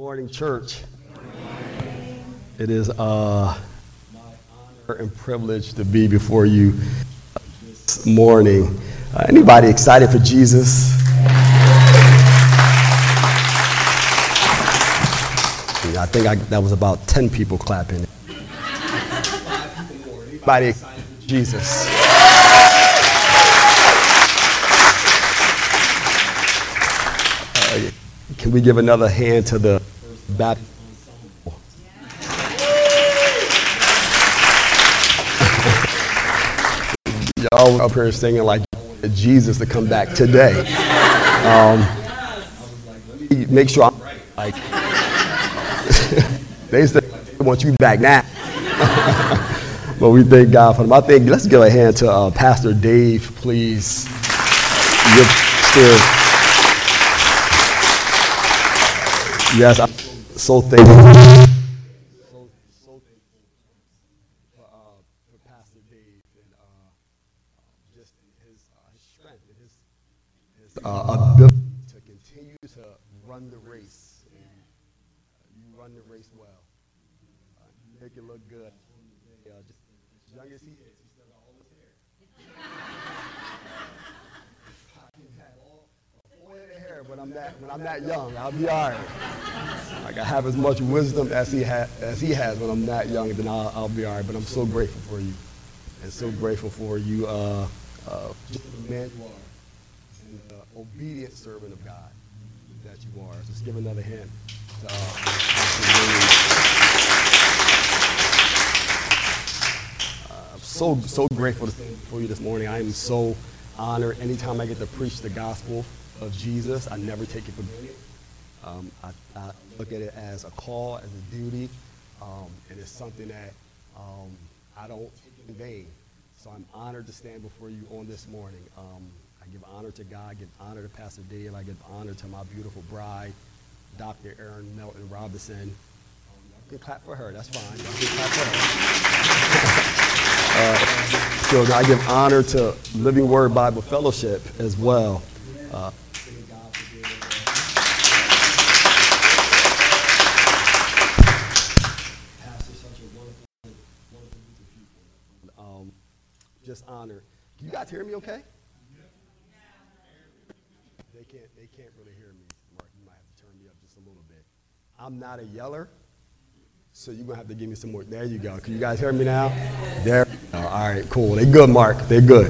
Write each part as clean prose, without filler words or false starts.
Morning, church. It is my honor and privilege to be before you this morning. Anybody excited for Jesus? I think that was about 10 people clapping. Anybody excited for Jesus? Can we give another hand to the Baptist ensemble? Y'all up here singing like Jesus to come back today. Make sure I'm right. Like they said they want you back now. But we thank God for them. I think let's give a hand to Pastor Dave, please. Your spirit. Yes, I'm so thankful. So thankful for Pastor Dave and just his strength and his ability to continue to run the race. And you run the race well. You make it look good. Just as young as he is, he still got all his hair. When I'm that young, I'll be all right. Like I have as much wisdom as he has when I'm that young, then I'll be all right. But I'm so grateful for you, and so grateful for you, just the man you are, and the obedient servant of God that you are. Just give another hand to I'm so grateful for you this morning. I am so honored. Anytime I get to preach the gospel of Jesus, I never take it for granted. I look at it as a call, as a duty, and it's something that I don't take in vain. So I'm honored to stand before you on this morning. I give honor to God, I give honor to Pastor Dale, I give honor to my beautiful bride, Dr. Erin Melton Robinson. You can clap for her, that's fine. You can clap for her. So I give honor to Living Word Bible Fellowship as well. Just honor. Can you guys hear me okay? They can't really hear me. Mark, you might have to turn me up just a little bit. I'm not a yeller, so you're going to have to give me some more. There you go. Can you guys hear me now? There. All right, cool. They're good, Mark. They're good.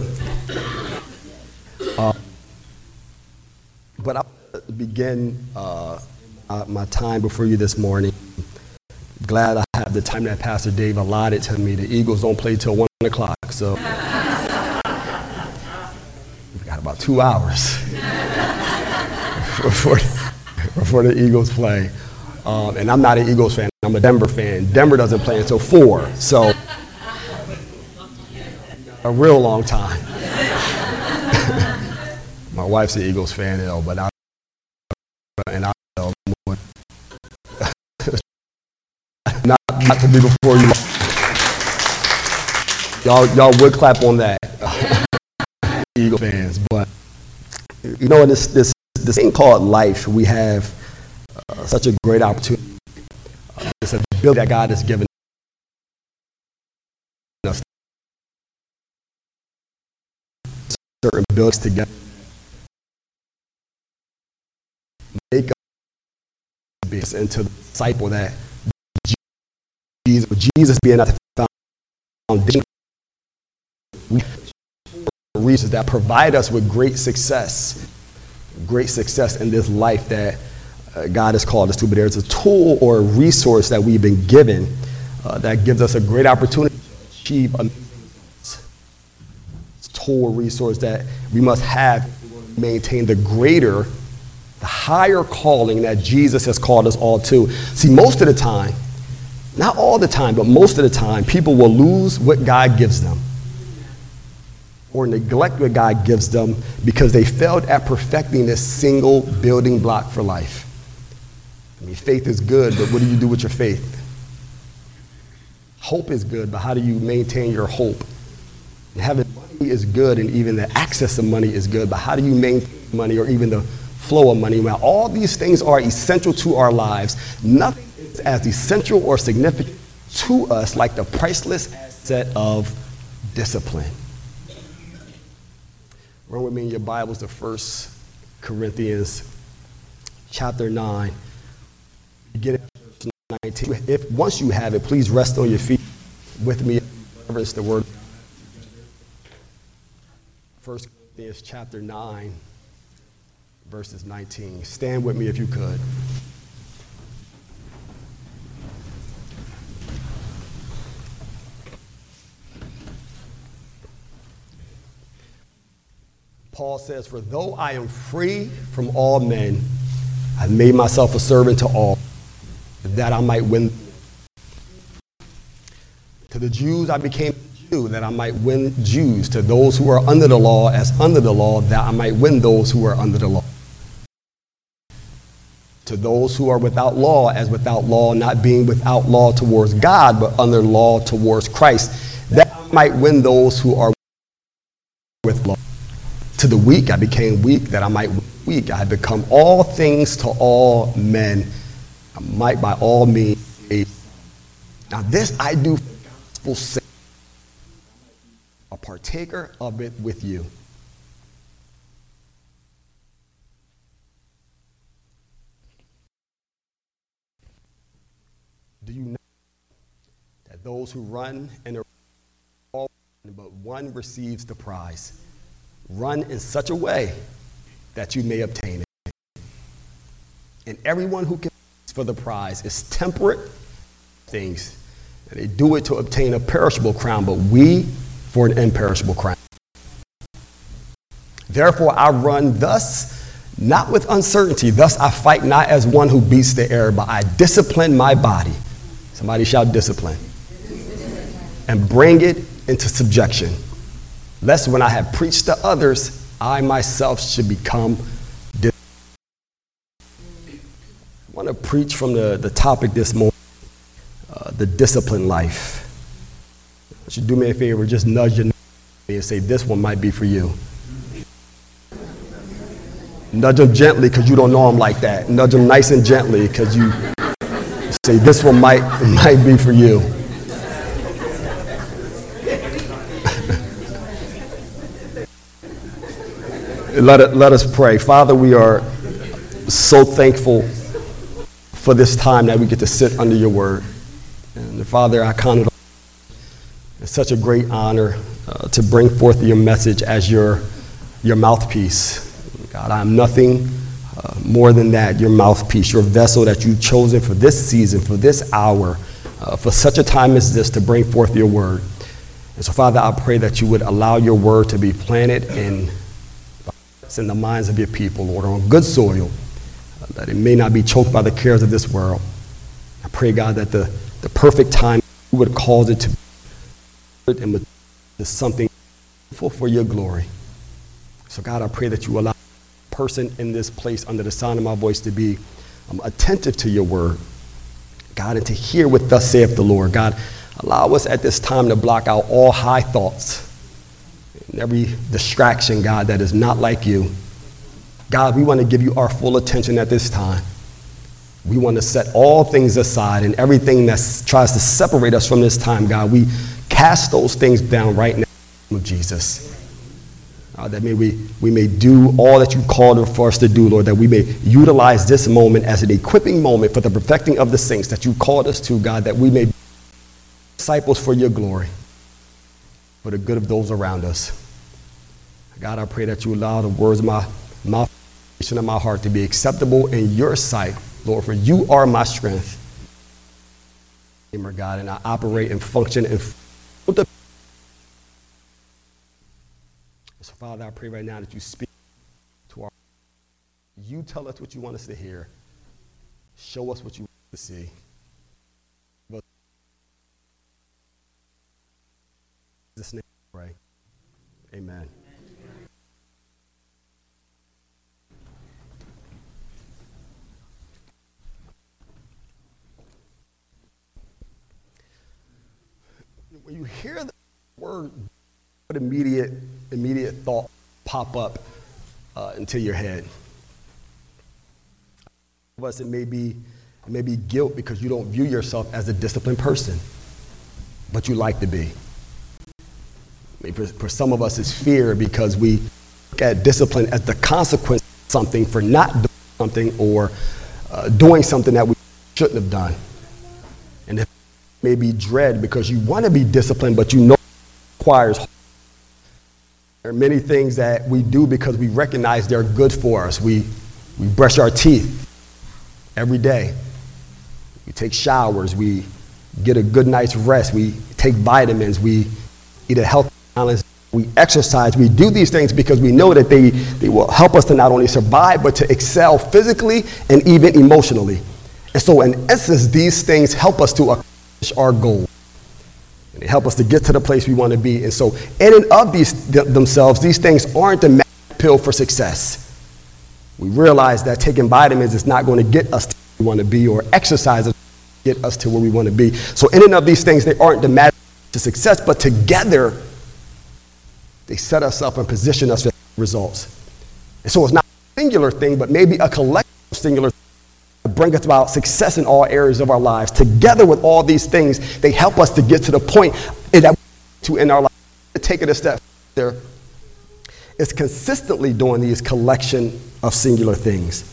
But I'll begin my time before you this morning. Glad I have the time that Pastor Dave allotted to me. The Eagles don't play till 1 o'clock, so we got about 2 hours before the Eagles play. And I'm not an Eagles fan. I'm a Denver fan. Denver doesn't play until 4, so a real long time. My wife's an Eagles fan, though, but I not to be before you. Y'all would clap on that, Eagle fans. But you know, in this thing called life, we have such a great opportunity. This ability that God has given us, certain abilities together, make us into the disciple that Jesus being at the foundation. We reasons that provide us with great success in this life that God has called us to. But there's a tool or a resource that we've been given that gives us a great opportunity to achieve amazing results. It's a tool or resource that we must have to maintain the higher calling that Jesus has called us all to. See, most of the time, not all the time, but most of the time, people will lose what God gives them or neglect what God gives them because they failed at perfecting this single building block for life. I mean, faith is good, but what do you do with your faith? Hope is good, but how do you maintain your hope? And having money is good, and even the access to money is good, but how do you maintain money or even the flow of money. While all these things are essential to our lives, nothing is as essential or significant to us like the priceless asset of discipline. Run with me in your Bibles to 1 Corinthians chapter 9. Begin at verse 19. If once you have it, please rest on your feet with me. Reverence the word. 1 Corinthians chapter 9, verses 19. Stand with me if you could. Paul says, "For though I am free from all men, I made myself a servant to all, that I might win. To the Jews I became a Jew, that I might win Jews. To those who are under the law, as under the law, that I might win those who are under the law. To those who are without law, as without law, not being without law towards God, but under law towards Christ, that I might win those who are with law. To the weak I became weak, that I might win the weak. I have become all things to all men, I might by all means save. Now this I do for the gospel's sake, a partaker of it with you." Do you know that those who run and are all, but one receives the prize? Run in such a way that you may obtain it. And everyone who competes for the prize is temperate things. And they do it to obtain a perishable crown, but we for an imperishable crown. Therefore I run thus, not with uncertainty. Thus I fight not as one who beats the air, but I discipline my body. Somebody shout discipline. And bring it into subjection, lest when I have preached to others, I myself should become disciplined. I want to preach from the topic this morning, the disciplined life. You should do me a favor, just nudge your neighbor and say, this one might be for you. Nudge them gently because you don't know them like that. Nudge them nice and gently because you say, this one might be for you. Let us pray. Father, we are so thankful for this time that we get to sit under your word. And Father, I count it it's such a great honor to bring forth your message as your mouthpiece. God, I am nothing more than that, your mouthpiece, your vessel that you've chosen for this season, for this hour, for such a time as this to bring forth your word. And so, Father, I pray that you would allow your word to be planted in the minds of your people, Lord, on good soil, that it may not be choked by the cares of this world. I pray, God, that the perfect time you would cause it to be something for your glory. So, God, I pray that you allow the person in this place under the sound of my voice to be attentive to your word, God, and to hear what thus saith the Lord. God, allow us at this time to block out all high thoughts and every distraction, God, that is not like you. God, we want to give you our full attention at this time. We want to set all things aside and everything that tries to separate us from this time, God. We cast those things down right now in the name of Jesus. That we may do all that you called for us to do, Lord, that we may utilize this moment as an equipping moment for the perfecting of the saints that you called us to, God, that we may be disciples for your glory, for the good of those around us. God, I pray that you allow the words of my mouth and my heart to be acceptable in your sight, Lord, for you are my strength. God, and I operate and function and so, Father, I pray right now that you speak to our. You tell us what you want us to hear. Show us what you want us to see. In Jesus' name I pray. Amen. When you hear the word, what immediate thought pop up into your head? of us, it may be guilt because you don't view yourself as a disciplined person, but you like to be. Maybe for some of us, it's fear because we look at discipline as the consequence of something for not doing something or doing something that we shouldn't have done. And it may be dread because you want to be disciplined, but you know it requires. There are many things that we do because we recognize they're good for us. We brush our teeth every day. We take showers. We get a good night's rest. We take vitamins. We eat a healthy balance. We exercise. We do these things because we know that they will help us to not only survive, but to excel physically and even emotionally. And so in essence, these things help us to accomplish our goal. And they help us to get to the place we want to be. And so in and of themselves, these things aren't the magic pill for success. We realize that taking vitamins is not going to get us to where we want to be, or exercise is going to get us to where we want to be. So in and of these things, they aren't the magic to success, but together, they set us up and position us for results. And so it's not a singular thing, but maybe a collective singular thing to bring us about success in all areas of our lives. Together with all these things, they help us to get to the point that we want to in our life. To take it a step further, it's consistently doing these collection of singular things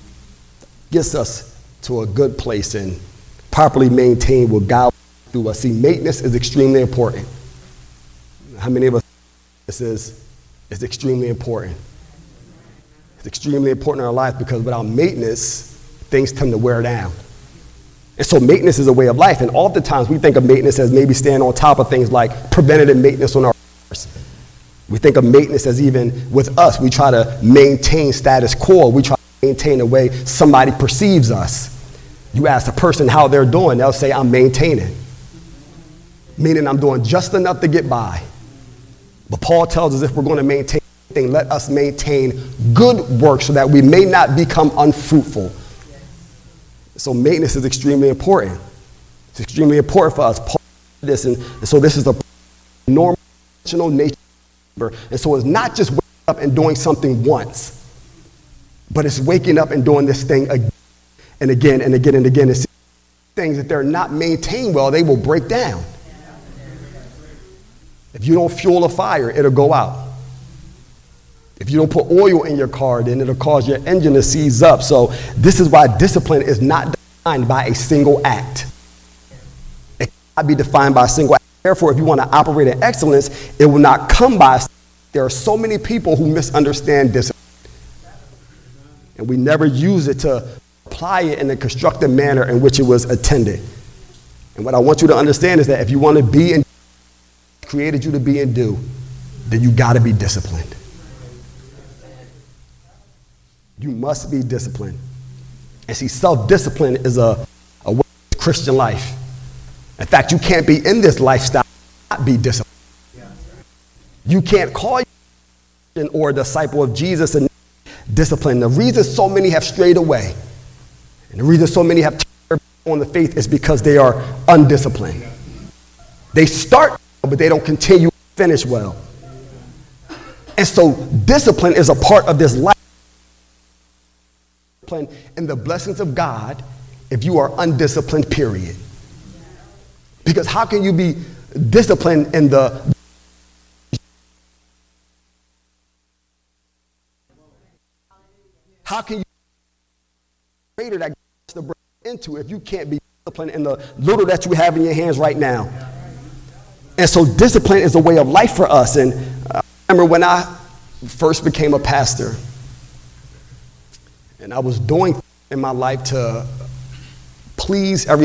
gets us to a good place and properly maintain what God through us. See, maintenance is extremely important. How many of us this is extremely important? It's extremely important in our life because without maintenance, things tend to wear down. And so maintenance is a way of life. And oftentimes we think of maintenance as maybe staying on top of things like preventative maintenance on our cars. We think of maintenance as even with us, we try to maintain status quo. We try to maintain the way somebody perceives us. You ask a person how they're doing, they'll say, I'm maintaining. Meaning I'm doing just enough to get by. But Paul tells us if we're going to maintain anything, let us maintain good work so that we may not become unfruitful. So maintenance is extremely important. It's extremely important for us. Paul did this, and so this is a normal nature. And so it's not just waking up and doing something once, but it's waking up and doing this thing again and again and again and again. It's things that they're not maintained well, they will break down. If you don't fuel a fire, it'll go out. If you don't put oil in your car, then it'll cause your engine to seize up. So this is why discipline is not defined by a single act. It cannot be defined by a single act. Therefore, if you want to operate in excellence, it will not come by. There are so many people who misunderstand discipline. And we never use it to apply it in the constructive manner in which it was intended. And what I want you to understand is that if you want to be and created you to be and do, then you got to be disciplined. You must be disciplined. And see, self-discipline is a way of Christian life. In fact, you can't be in this lifestyle and not be disciplined. You can't call you or a disciple of Jesus and discipline. The reason so many have strayed away and the reason so many have turned on the faith is because they are undisciplined. They start, but they don't continue to finish well. And so discipline is a part of this life. And the blessings of God if you are undisciplined, period. Because how can you be disciplined in the how can you greater that to bring into if you can't be disciplined in the little that you have in your hands right now? And so discipline is a way of life for us. And I remember when I first became a pastor, and I was doing in my life to please everyone.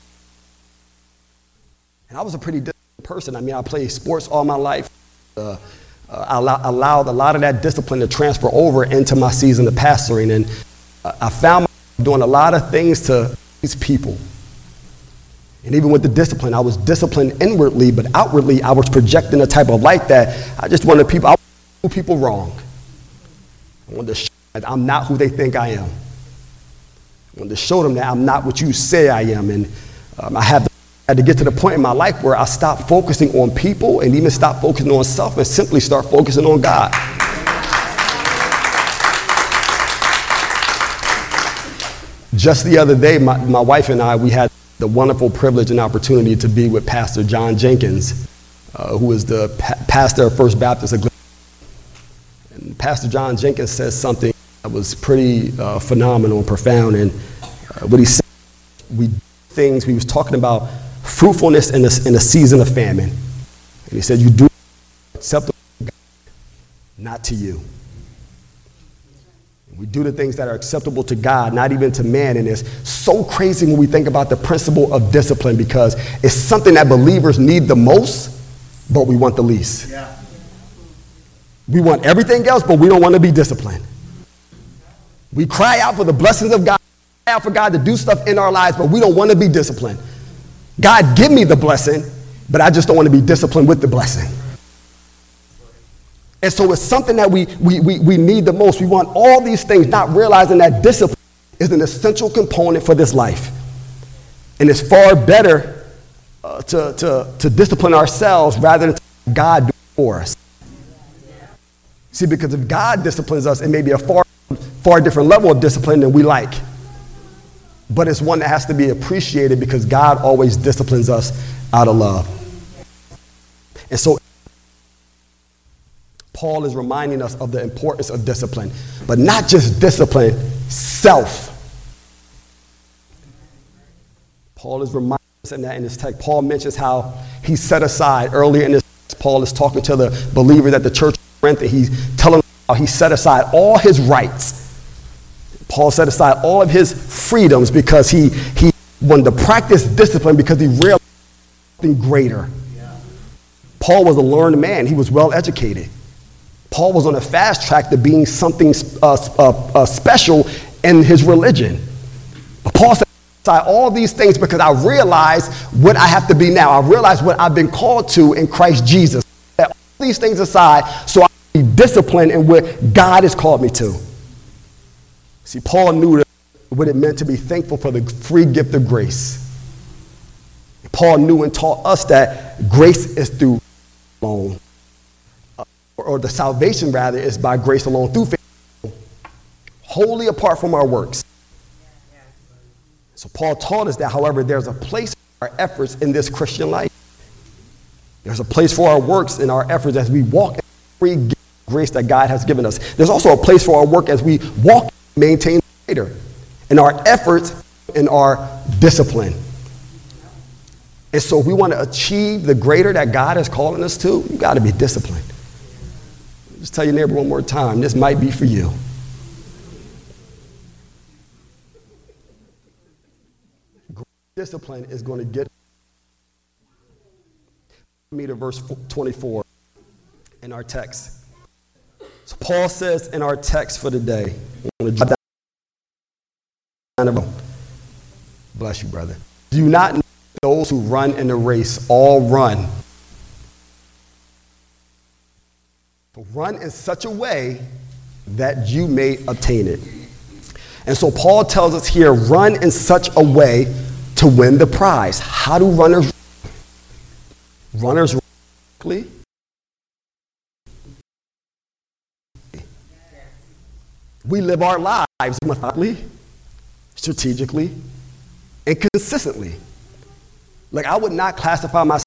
And I was a pretty disciplined person. I mean, I played sports all my life. I allowed a lot of that discipline to transfer over into my season of pastoring. And I found myself doing a lot of things to these people. And even with the discipline, I was disciplined inwardly, but outwardly, I was projecting a type of life that I just wanted people, I wanted to do people wrong. I wanted to show that I'm not who they think I am. I wanted to show them that I'm not what you say I am. And I had to get to the point in my life where I stopped focusing on people and even stopped focusing on self and simply start focusing on God. Just the other day, my wife and I, we had the wonderful privilege and opportunity to be with Pastor John Jenkins, who is the pastor of First Baptist of Glen. And Pastor John Jenkins says something that was pretty phenomenal and profound. And what he said, we was talking about fruitfulness in a season of famine. And he said, you do acceptable to God, not to you. We do the things that are acceptable to God, not even to man. And it's so crazy when we think about the principle of discipline, because it's something that believers need the most, but we want the least. Yeah. We want everything else, but we don't want to be disciplined. We cry out for the blessings of God, cry out for God to do stuff in our lives, but we don't want to be disciplined. God, give me the blessing, but I just don't want to be disciplined with the blessing. And so it's something that we need the most. We want all these things, not realizing that discipline is an essential component for this life. And it's far better to discipline ourselves rather than God do it for us. See, because if God disciplines us, it may be a far different level of discipline than we like. But it's one that has to be appreciated because God always disciplines us out of love. And so Paul is reminding us of the importance of discipline, but not just discipline, self. Paul is reminding us of that in this text. Paul mentions how he set aside earlier in this text. Paul is talking to the believers at the church of Corinth, and he's telling them how he set aside all his rights. Paul set aside all of his freedoms because he wanted to practice discipline because he realized something greater. Paul was a learned man. He was well educated. Paul was on a fast track to being something special in his religion. But Paul said, all these things because I realize what I have to be now. I realize what I've been called to in Christ Jesus. Set all these things aside so I can be disciplined in what God has called me to. See, Paul knew what it meant to be thankful for the free gift of grace. Paul knew and taught us that grace is through alone. Or the salvation, rather, is by grace alone, through faith, wholly apart from our works. So Paul taught us that, however, there's a place for our efforts in this Christian life. There's a place for our works and our efforts as we walk in the free gift of grace that God has given us. There's also a place for our work as we walk and maintain the greater in our efforts and our discipline. And so if we want to achieve the greater that God is calling us to, you've got to be disciplined. Just tell your neighbor one more time, this might be for you. Discipline is going to get me to verse 24 in our text. So Paul says in our text for today, I'm going to drop down. Bless you, brother. Do you not know those who run in the race all run? But run in such a way that you may obtain it. And so Paul tells us here, run in such a way to win the prize. How do runners run? Runners run. We live our lives methodically, strategically, and consistently. Like, I would not classify myself,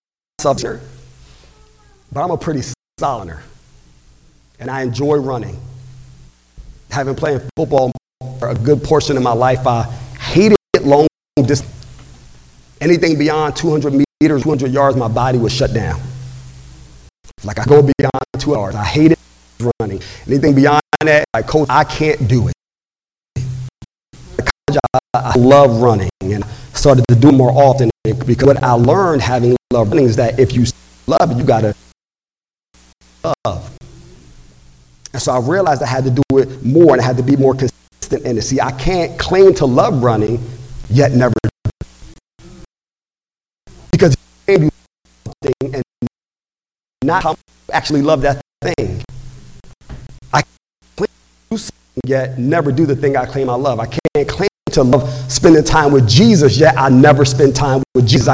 but I'm a pretty solid runner. And I enjoy running. Having played football for a good portion of my life, I hated long distance. Anything beyond 200 meters, 200 yards, my body was shut down. Like, I go beyond 2 hours. I hated running. Anything beyond that, like, coach, I can't do it. I love running, and I started to do it more often because what I learned having love running is that if you love it, you got to love. And so I realized I had to do it more and I had to be more consistent in it. See, I can't claim to love running, yet never do it. Because you can do something and not actually love that thing. I can't claim to do something, yet never do the thing I claim I love. I can't claim to love spending time with Jesus, yet I never spend time with Jesus.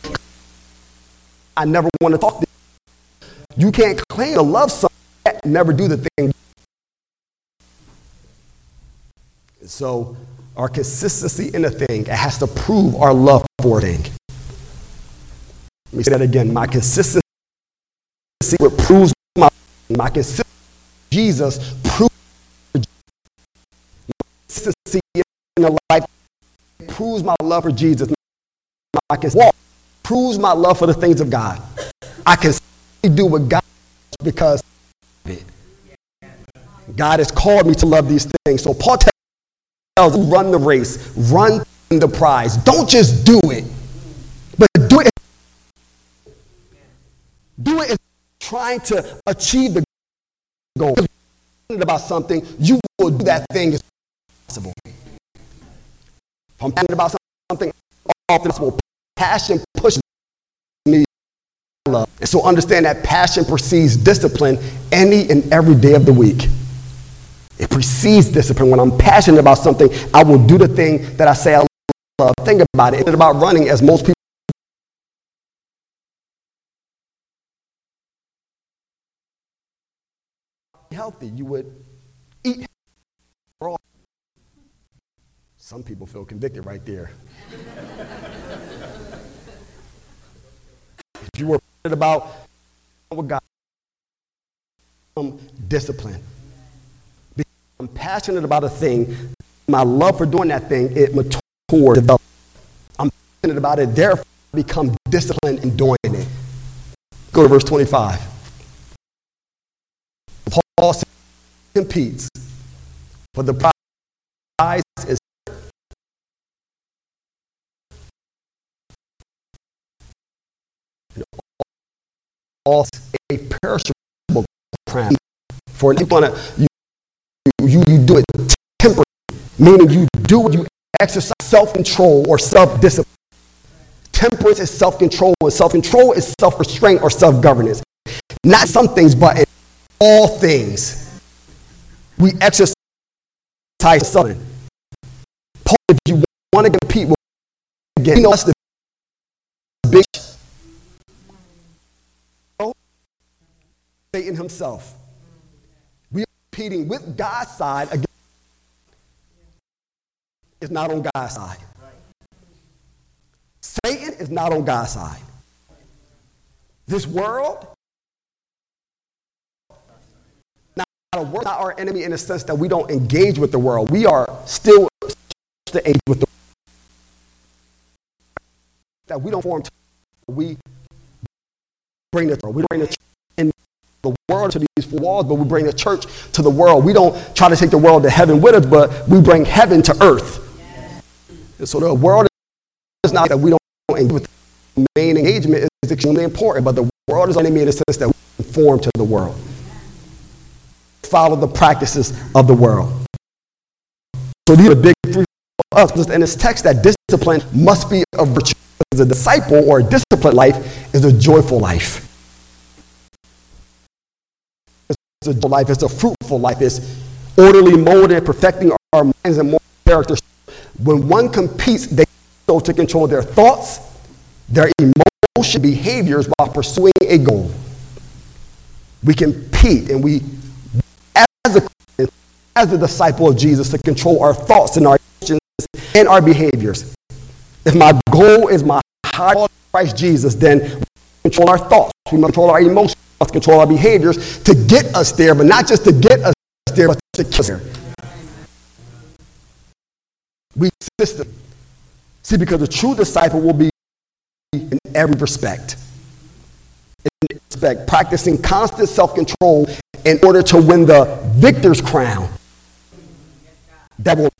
I never want to talk to you. You can't claim to love someone, never do the thing. So our consistency in a thing, it has to prove our love for a thing. Let me say that again. My consistency what proves my consistency. Jesus proves my consistency in the life proves my love for Jesus. I can walk proves my love for the things of God. I can do what God does because of it. God has called me to love these things. So Paul tells us, run the race, run the prize. Don't just do it, but do it. Do it is trying to achieve the goal. If you're passionate about something, you will do that thing as possible. If I'm passionate about something, often possible. Passion pushes me to love. And so understand that passion precedes discipline any and every day of the week. It precedes discipline. When I'm passionate about something, I will do the thing that I say I love. Think about it. It's about running, as most people healthy. You would eat. Some people feel convicted right there. If you were passionate about what God, discipline. Because I'm passionate about a thing. My love for doing that thing, it matures, develops. I'm passionate about it, therefore I become disciplined in doing it. Go to verse 25. Paul competes for the prize is all a perishable crown. For you do it temporarily, meaning you do it, you exercise self-control or self-discipline. Temperance is self-control, and self-control is self-restraint or self-governance. Not some things, but in all things. We exercise something. Paul, if you want to compete with again, you know that's the big Satan himself. We are competing with God's side against. It's not on God's side. Satan is not on God's side. This world, not our enemy in the sense that we don't engage with the world. We are still to engage with the world. That we don't form. We bring the world. We bring the in the world to these four walls, but we bring the church to the world. We don't try to take the world to heaven with us, but we bring heaven to earth. And so the world is not that we don't engage with the main engagement is extremely important, but the world is only in the sense that we conform to the world. Follow the practices of the world. So these are the big three for us. In this text, that discipline must be a virtue. As a disciple or a disciplined life is a joyful life. It's a life. It's a fruitful life. It's orderly, molded, perfecting our minds and moral characters. When one competes, they go to control their thoughts, their emotion, behaviors while pursuing a goal. We compete, and we, as a disciple of Jesus, to control our thoughts and our emotions and our behaviors. If my goal is my high call in Christ Jesus, then we control our thoughts, we must control our emotions, we must control our behaviors to get us there, but not just to get us there, but to keep us there. We system. See, because a true disciple will be in every respect. In respect, practicing constant self-control in order to win the victor's crown that will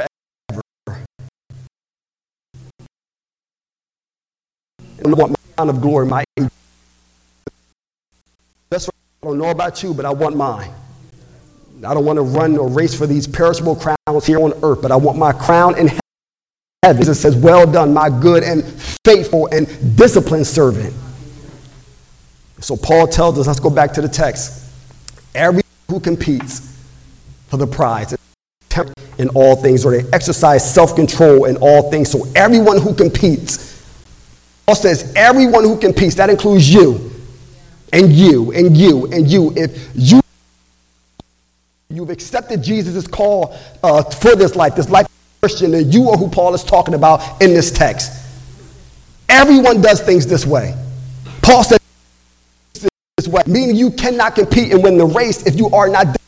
I want my crown of glory, that's what I don't know about you, but I want mine. I don't want to run or race for these perishable crowns here on earth, but I want my crown in heaven. Jesus says, well done, my good and faithful and disciplined servant. So Paul tells us, let's go back to the text. Everyone who competes for the prize in all things, or they exercise self-control in all things. So everyone who competes, Paul says everyone who competes, that includes you, and you, and you, and you. If you've accepted Jesus' call for this life Christian, then you are who Paul is talking about in this text. Everyone does things this way. Paul said this way, meaning you cannot compete and win the race if you are not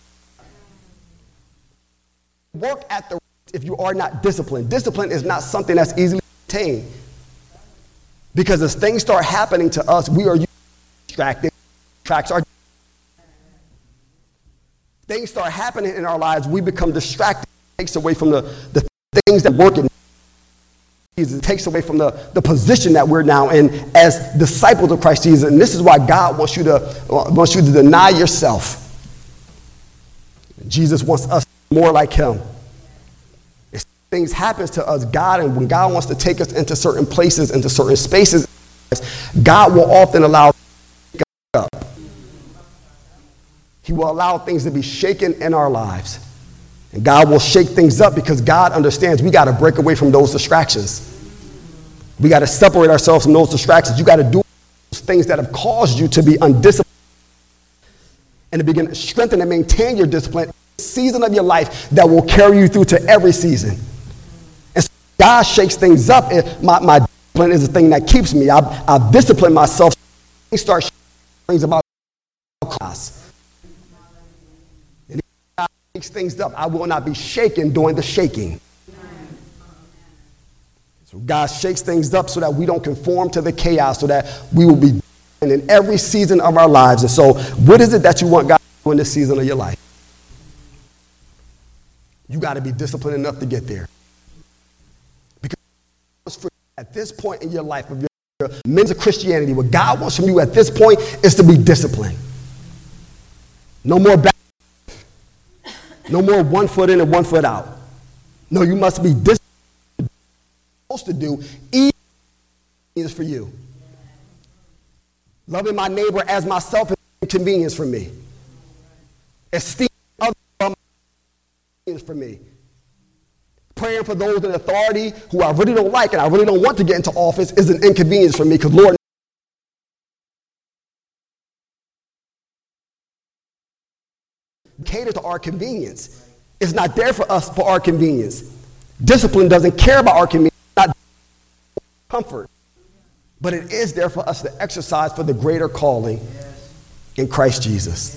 work at the race if you are not disciplined. Discipline is not something that's easily attained. Because as things start happening to us, we are distracted. Things start happening in our lives, we become distracted. It takes away from the things that work in Jesus. It takes away from the position that we're now in as disciples of Christ Jesus. And this is why God wants you to deny yourself. Jesus wants us more like him. If things happen to us, and when God wants to take us into certain places, into certain spaces, God will often allow up. He will allow things to be shaken in our lives. And God will shake things up because God understands we got to break away from those distractions. We got to separate ourselves from those distractions. You got to do those things that have caused you to be undisciplined and to begin to strengthen and maintain your discipline. Season of your life that will carry you through to every season. And so God shakes things up. My discipline is the thing that keeps me. I've disciplined myself. He starts things about class. Shakes things up. I will not be shaken during the shaking. So God shakes things up so that we don't conform to the chaos, so that we will be in every season of our lives. And so what is it that you want God to do in this season of your life? You got to be disciplined enough to get there. Because at this point in your life, of your means of Christianity, what God wants from you at this point is to be disciplined. No more back. No more 1 foot in and 1 foot out. No, you must be disciplined. What you're supposed to do is for you. Loving my neighbor as myself is inconvenience for me. Esteeming others is for me. Praying for those in authority who I really don't like and I really don't want to get into office is an inconvenience for me because Lord cater to our convenience. It's not there for us for our convenience. Discipline doesn't care about our convenience, not comfort, but it is there for us to exercise for the greater calling in Christ Jesus.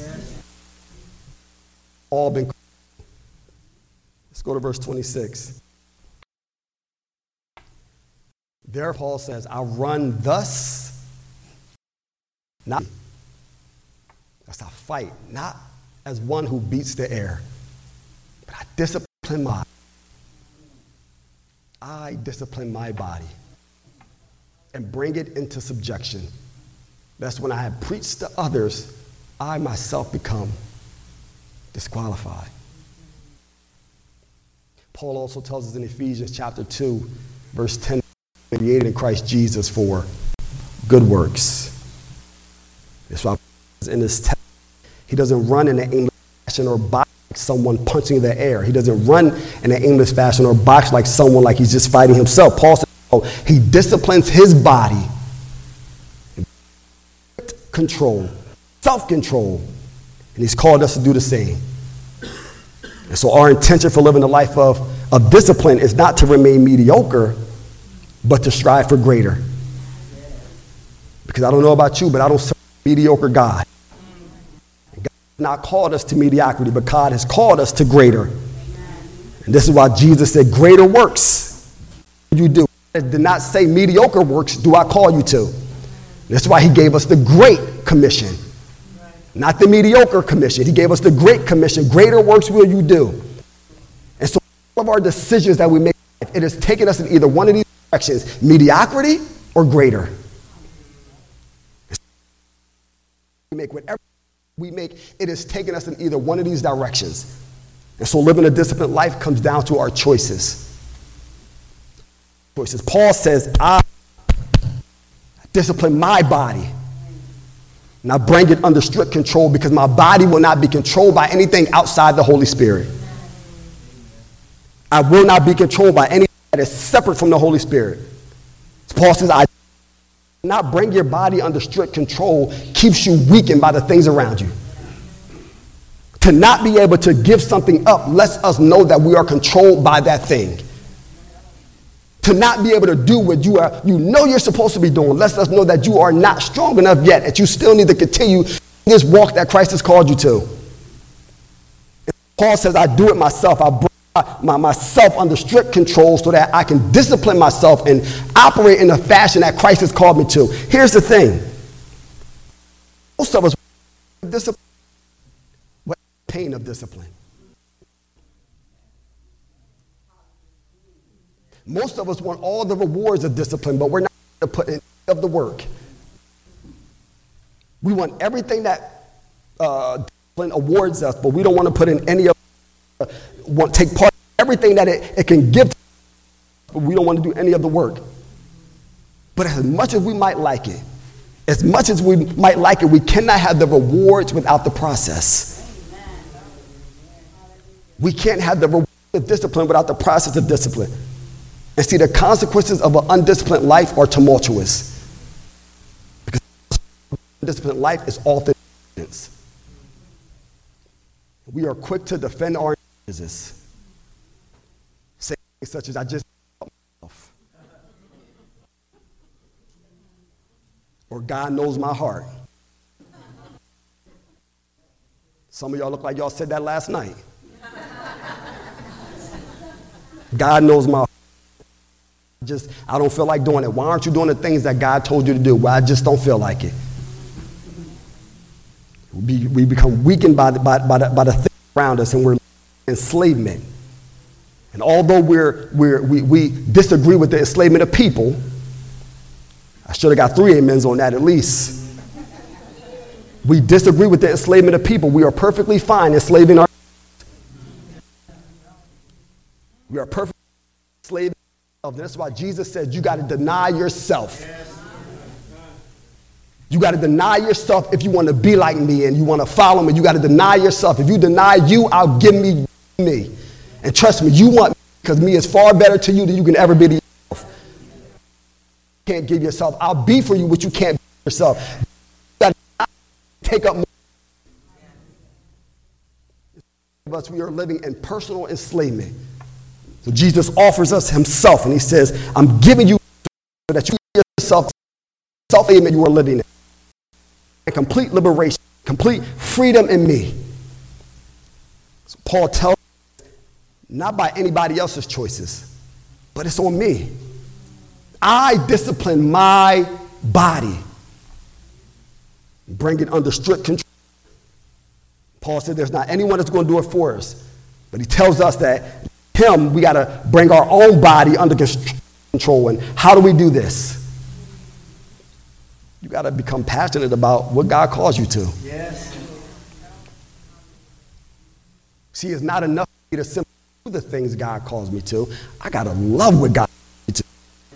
All been. Let's go to verse 26. There Paul says, I run thus, not that's a fight, not as one who beats the air, but I discipline my body and bring it into subjection. That's when I have preached to others, I myself become disqualified. Paul also tells us in Ephesians chapter 2, verse 10, created in Christ Jesus for good works. That's why in this text, he doesn't run in an aimless fashion or box like someone punching the air. He doesn't run in an aimless fashion or box like someone like he's just fighting himself. Paul says, he disciplines his body. Control, self-control. And he's called us to do the same. And so our intention for living a life of discipline is not to remain mediocre, but to strive for greater. Because I don't know about you, but I don't serve a mediocre God. God has not called us to mediocrity, but God has called us to greater. And this is why Jesus said, greater works you do. It did not say mediocre works do I call you to. That's why he gave us the Great Commission. Not the mediocre commission. He gave us the Great Commission. Greater works will you do. And so all of our decisions that we make, it has taken us in either one of these directions, mediocrity or greater. We make whatever we make, it has taken us in either one of these directions. And so living a disciplined life comes down to our choices. Paul says, I discipline my body. And I bring it under strict control because my body will not be controlled by anything outside the Holy Spirit. I will not be controlled by anything that is separate from the Holy Spirit. Paul says, I not bring your body under strict control keeps you weakened by the things around you. To not be able to give something up lets us know that we are controlled by that thing. To not be able to do what you know you're supposed to be doing lets us know that you are not strong enough yet, that you still need to continue this walk that Christ has called you to. Paul says, I do it myself. I bring myself under strict control so that I can discipline myself and operate in the fashion that Christ has called me to. Here's the thing. Most of us discipline. What pain of discipline? Most of us want all the rewards of discipline, but we're not going to put in any of the work. We want everything that discipline awards us, but we don't want to put in any of take part in everything that it can give to us, but we don't want to do any of the work. But as much as we might like it, we cannot have the rewards without the process. We can't have the rewards of discipline without the process of discipline. And see, the consequences of an undisciplined life are tumultuous. Because undisciplined life is all things. We are quick to defend our injustices. Say things such as, I just myself. Or God knows my heart. Some of y'all look like y'all said that last night. God knows my heart. I don't feel like doing it. Why aren't you doing the things that God told you to do? Well, I just don't feel like it. We become weakened by the things around us, and we're in enslavement. And although we disagree with the enslavement of people, I should have got 3 amens on that at least. We disagree with the enslavement of people. We are perfectly fine enslaving our. We are perfectly enslaving. That's why Jesus said you got to deny yourself. You got to deny yourself if you want to be like me and you want to follow me. You got to deny yourself. If you deny you, I'll give me. And trust me, you want me because me is far better to you than you can ever be to yourself. You can't give yourself. I'll be for you what you can't be for yourself. You got to take up more. Of us, we are living in personal enslavement. So Jesus offers us himself, and he says, I'm giving you so that you yourself, self-esteem you are living in. And complete liberation, complete freedom in me. So Paul tells us, not by anybody else's choices, but it's on me. I discipline my body. Bring it under strict control. Paul said there's not anyone that's going to do it for us. But he tells us that we got to bring our own body under control. And how do we do this? You got to become passionate about what God calls you to. Yes. See, it's not enough for me to simply do the things God calls me to. I got to love what God calls me to.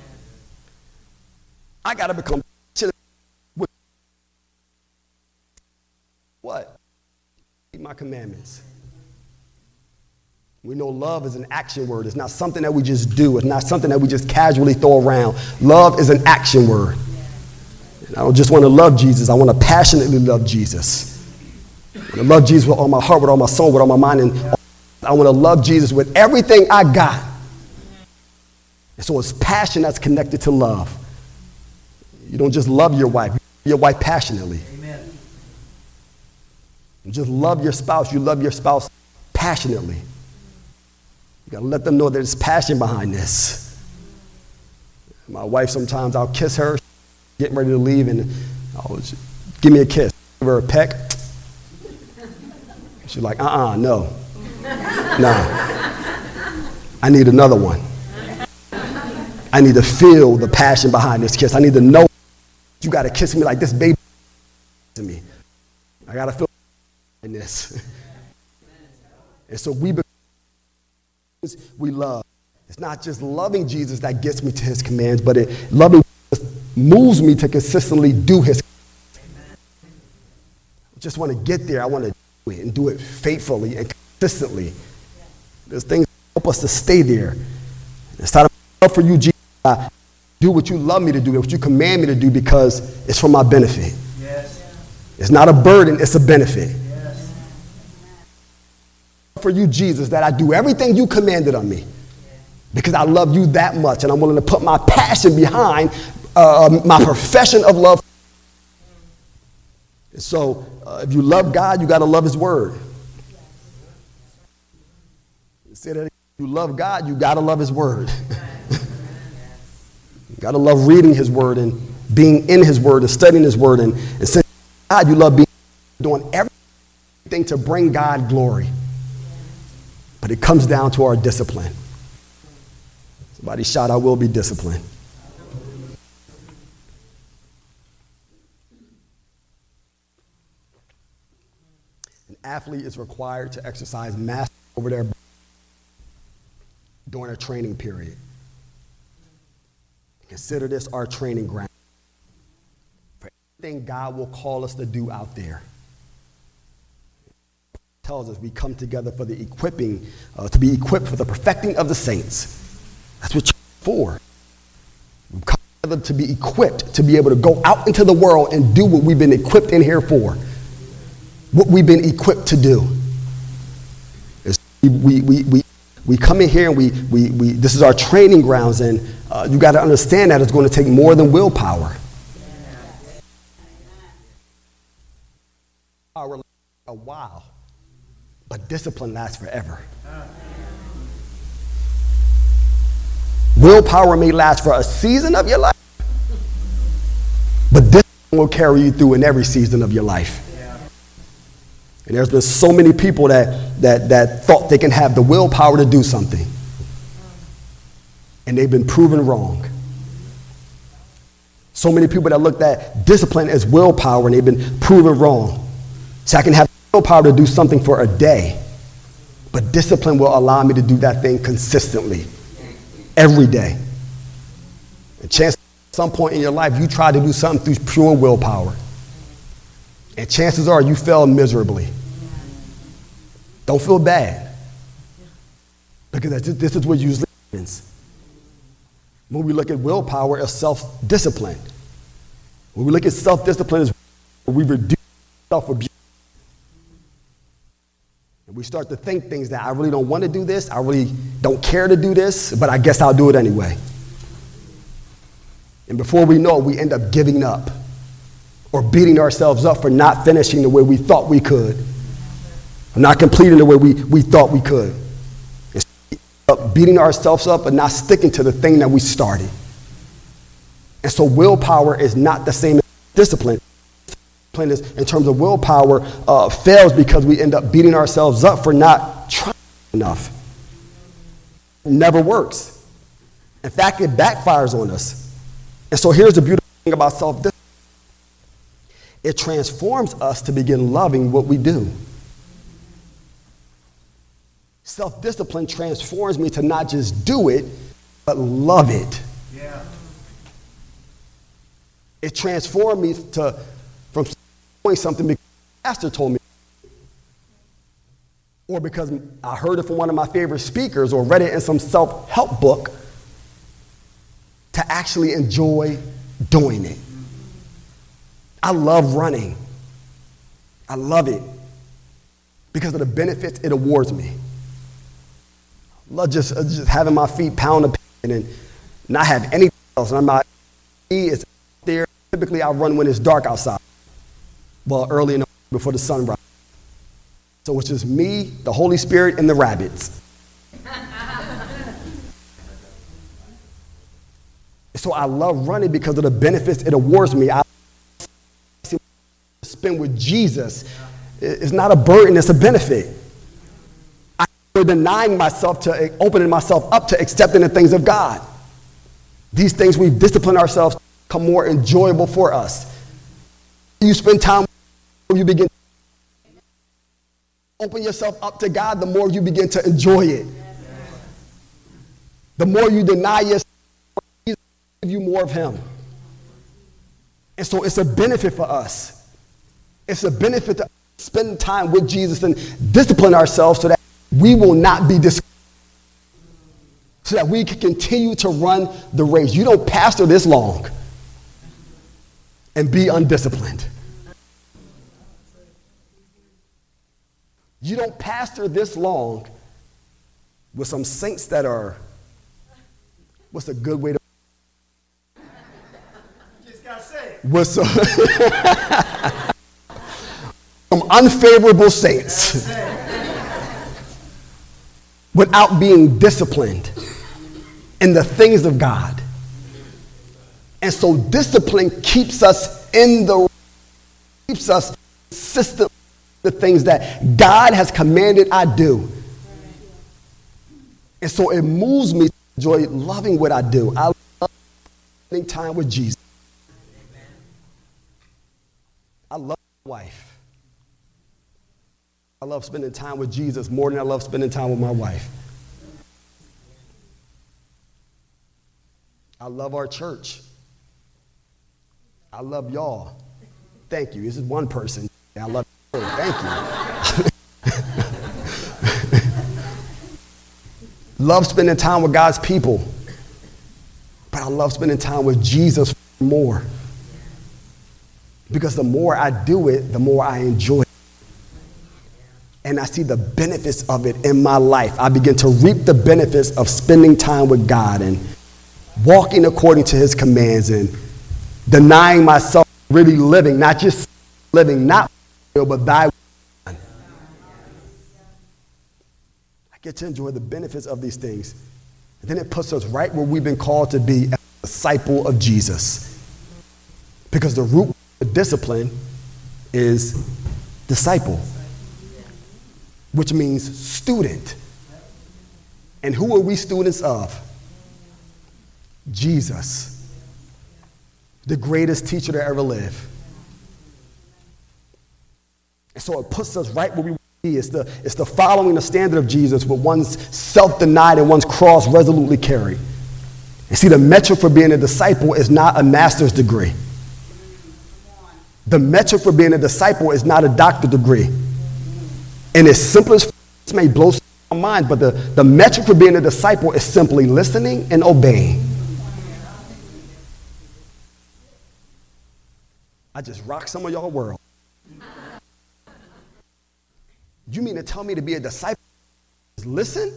I got to become passionate with what? Keep my commandments. We know love is an action word. It's not something that we just do. It's not something that we just casually throw around. Love is an action word. And I don't just want to love Jesus. I want to passionately love Jesus. I want to love Jesus with all my heart, with all my soul, with all my mind. And I want to love Jesus with everything I got. And so it's passion that's connected to love. You don't just love your wife. You love your wife passionately. Amen. You just love your spouse. You love your spouse passionately. You got to let them know there's passion behind this. My wife, sometimes I'll kiss her, getting ready to leave, and I'll just, give me a kiss. Give her a peck. She's like, no. I need another one. I need to feel the passion behind this kiss. I need to know you got to kiss me like this, baby. To me, I got to feel in this. And so we love. It's not just loving Jesus that gets me to his commands, but loving Jesus moves me to consistently do his commands. I just want to get there. I want to do it and do it faithfully and consistently. There's things that help us to stay there. It's not enough for you, Jesus. I do what you love me to do, what you command me to do, because it's for my benefit. Yes. It's not a burden, it's a benefit. Yes. for you, Jesus, that I do everything you commanded of me because I love you that much, and I'm willing to put my passion behind my profession of love. And so if you love God, you got to love his word. Say that again. You love God, you got to love his word. You got to love reading his word and being in his word and studying his word. And since God, you love doing everything to bring God glory. But it comes down to our discipline. Somebody shout, I will be disciplined. An athlete is required to exercise mastery over their body during a training period. Consider this our training ground for everything God will call us to do out there. It tells us we come together for the equipping, to be equipped for the perfecting of the saints. That's what you're for. We come together to be equipped, to be able to go out into the world and do what we've been equipped in here for. What we've been equipped to do. We come in here and we this is our training grounds, and you got to understand that it's going to take more than willpower. Power lasts a while, but discipline lasts forever. Willpower may last for a season of your life, but discipline will carry you through in every season of your life. And there's been so many people that thought they can have the willpower to do something. And they've been proven wrong. So many people that looked at discipline as willpower and they've been proven wrong. So I can have willpower to do something for a day, but discipline will allow me to do that thing consistently, every day. And chances at some point in your life, you tried to do something through pure willpower. And chances are you fell miserably. Don't feel bad. Because this is what usually happens. When we look at willpower as self-discipline. When we look at self-discipline as we reduce self-abuse. And we start to think things that I really don't want to do this. I really don't care to do this, but I guess I'll do it anyway. And before we know it, we end up giving up. Or beating ourselves up for not finishing the way we thought we could. Or not completing the way we thought we could. Beating ourselves up and not sticking to the thing that we started. And so willpower is not the same as discipline. Discipline is, in terms of willpower, fails because we end up beating ourselves up for not trying enough. It never works. In fact, it backfires on us. And so here's the beautiful thing about self-discipline. It transforms us to begin loving what we do. Self-discipline transforms me to not just do it, but love it. Yeah. It transformed me from doing something because the pastor told me, or because I heard it from one of my favorite speakers or read it in some self-help book, to actually enjoy doing it. I love running. I love it because of the benefits it awards me. I love just having my feet pound the pavement and not have anything else. And I'm not, it's there. Typically, I run when it's dark outside. Well, early in the morning before the sun rises. So it's just me, the Holy Spirit, and the rabbits. So I love running because of the benefits it awards me. I spend with Jesus. It's not a burden, it's a benefit. I'm denying myself to opening myself up to accepting the things of God. These things we've disciplined ourselves to become more enjoyable for us. You spend time, you begin to open yourself up to God, the more you begin to enjoy it. The more you deny yourself, He will give you more of Him. And so it's a benefit for us. It's a benefit to spend time with Jesus and discipline ourselves so that we will not be discouraged, so that we can continue to run the race. You don't pastor this long and be undisciplined. You don't pastor this long with some saints that are, what's a good way to, just gotta say it. with some, some unfavorable saints without being disciplined in the things of God. And so discipline keeps us keeps us consistent with the things that God has commanded I do. And so it moves me to enjoy loving what I do. I love spending time with Jesus. I love my wife. I love spending time with Jesus more than I love spending time with my wife. I love our church. I love y'all. Thank you. This is one person. I love you. Thank you. Love spending time with God's people. But I love spending time with Jesus more. Because the more I do it, the more I enjoy it. And I see the benefits of it in my life. I begin to reap the benefits of spending time with God and walking according to his commands and denying myself, really living, not just living, not will, but thy will. I get to enjoy the benefits of these things. And then it puts us right where we've been called to be as a disciple of Jesus. Because the root of discipline is disciple, which means student. And who are we students of? Jesus, the greatest teacher to ever live. And so it puts us right where we want to be. It's the following the standard of Jesus with one's self-denied and one's cross resolutely carried. And see, the metric for being a disciple is not a master's degree. The metric for being a disciple is not a doctorate degree. And as simple as this may blow our mind, but the metric for being a disciple is simply listening and obeying. I just rocked some of y'all world. You mean to tell me to be a disciple is listen?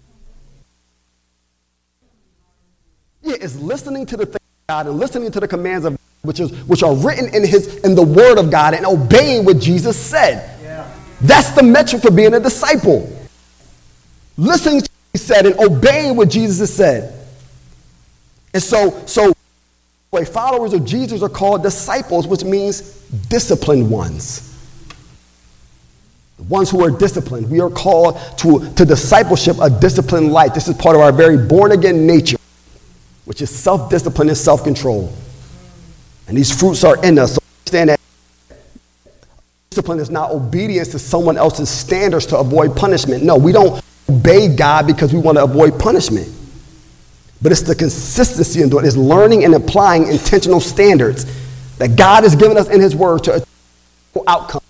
Yeah, it's listening to the things of God and listening to the commands of God, which are written in the word of God, and obeying what Jesus said. Yeah. That's the metric for being a disciple. Listening to what he said and obeying what Jesus has said. And so followers of Jesus are called disciples, which means disciplined ones. The ones who are disciplined. We are called to discipleship, a disciplined life. This is part of our very born-again nature, which is self-discipline and self-control. And these fruits are in us. So understand that discipline is not obedience to someone else's standards to avoid punishment. No, we don't obey God because we want to avoid punishment. But it's the consistency in doing it. It's learning and applying intentional standards that God has given us in his word to achieve outcomes.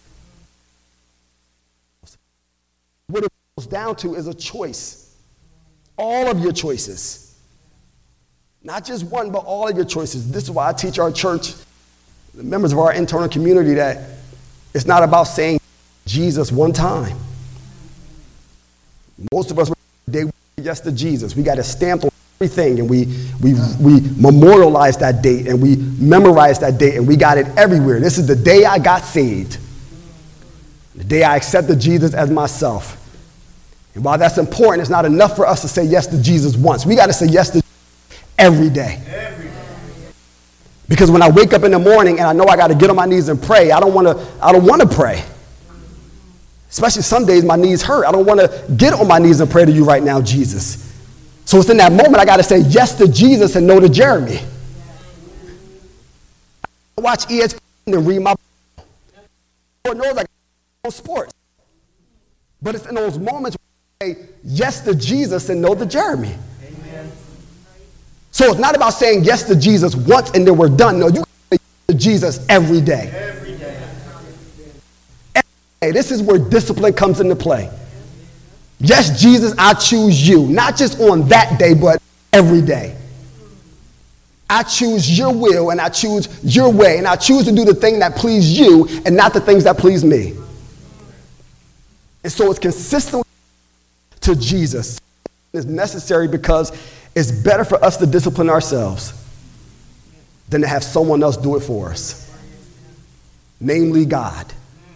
What it boils down to is a choice. All of your choices. Not just one, but all of your choices. This is why I teach our church, the members of our internal community, that it's not about saying Jesus one time. Most of us say yes to Jesus. We got it stamped on everything, and we memorialize that date, and we memorize that date, and we got it everywhere. This is the day I got saved. The day I accepted Jesus as myself. And while that's important, it's not enough for us to say yes to Jesus once. We got to say yes to every day. Because when I wake up in the morning and I know I got to get on my knees and pray, I don't want to pray. Especially some days my knees hurt. I don't want to get on my knees and pray to you right now, Jesus. So it's in that moment I got to say yes to Jesus and no to Jeremy. I watch ESPN and read my Bible. Lord knows I got on sports. But it's in those moments where I say yes to Jesus and no to Jeremy. So it's not about saying yes to Jesus once and then we're done. No, you say yes to Jesus every day. Every day. Every day. This is where discipline comes into play. Yes, Jesus, I choose you. Not just on that day, but every day. I choose your will and I choose your way. And I choose to do the thing that please you and not the things that please me. And so it's consistent to Jesus. It's necessary because it's better for us to discipline ourselves than to have someone else do it for us. Namely, God.